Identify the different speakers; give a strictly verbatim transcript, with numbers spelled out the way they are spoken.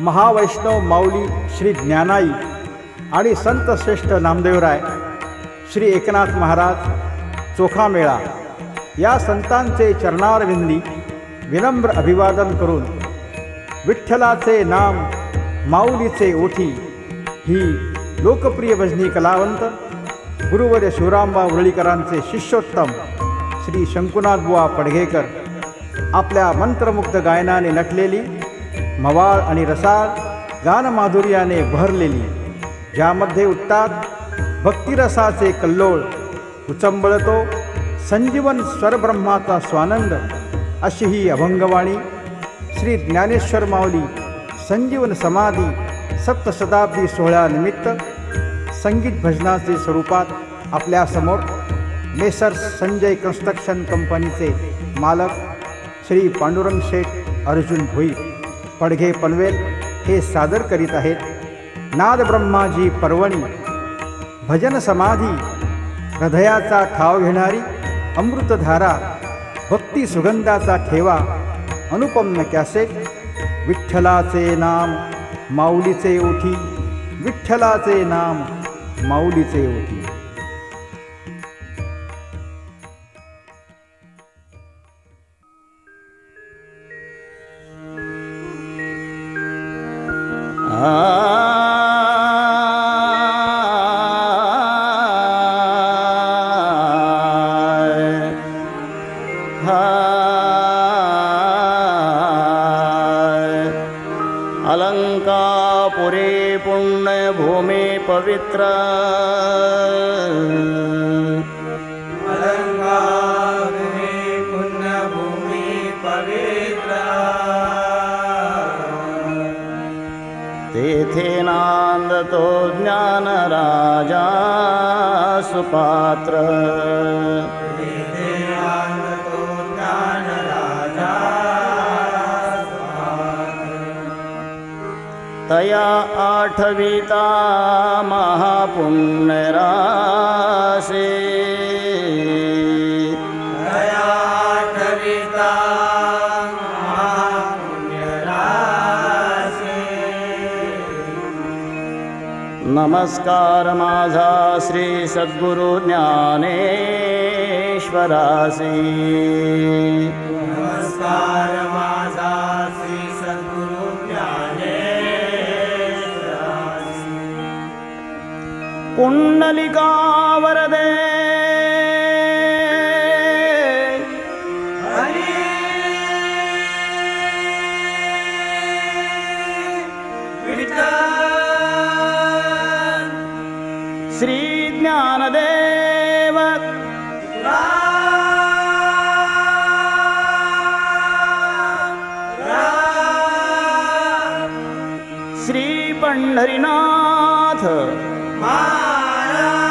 Speaker 1: महावैष्णव माऊली श्री ज्ञानाई आणि संत श्रेष्ठ नामदेवराय श्री एकनाथ महाराज चोखामेळा या संतांचे चरणारविंदी विनम्र अभिवादन करून विठ्ठलाचे नाम माऊलीचे ओठी ही लोकप्रिय भजनी कलावंत गुरुवर्य शिवरामबा उरळीकरांचे शिष्योत्तम श्री शंकुनाथबुवा पडघेकर आपल्या मंत्रमुग्ध गायनाने नटलेली मवाळ आणि रसाळ गानमाधुर्याने बहरलेली, ज्यामध्ये उठतात भक्तिरसाचे कल्लोळ, उचंबळतो संजीवन स्वरब्रह्माचा स्वानंद, अशी ही अभंगवाणी श्री ज्ञानेश्वर माऊली संजीवन समाधी सप्तशताब्दी सोहळ्यानिमित्त संगीत भजनाचे स्वरूपात आपल्यासमोर मेसर्स संजय कन्स्ट्रक्शन कंपनीचे मालक श्री पांडुरंग शेठ अर्जुन भोईर पडघे पनवेल हे सादर करीत आहेत। नाद ब्रह्माजी पर्वणी भजन समाधी हृदयाचा ठाव घेणारी अमृतधारा भक्ती सुगंधाचा ठेवा अनुपम्य कॅसेट विठ्ठलाचे नाम माऊलीचे ओठी, विठ्ठलाचे नाम माऊलीचे ओठी।
Speaker 2: अलंकापुरी पुण्यभूमि पवित्र,
Speaker 3: अलंकापुरी पुण्यभूमि पवित्र,
Speaker 2: तेथे नांदतो ज्ञान राजा सुपात्र,
Speaker 3: तेथे नांदतो ज्ञान राजा
Speaker 2: तया आठविता महापुण्य राशे,
Speaker 3: तया आठविता महापुण्य राशे।
Speaker 2: नमस्कार माझा श्री सद्गुरु ज्ञानेश्वरासी,
Speaker 3: नमस्कार माझा श्री सद्गुरु ज्ञानेश्वरासी।
Speaker 2: कुंडलिका वरदे
Speaker 3: हरी विठ्ठल
Speaker 2: श्री ज्ञानदेव श्री पंढरीनाथ
Speaker 3: महाराज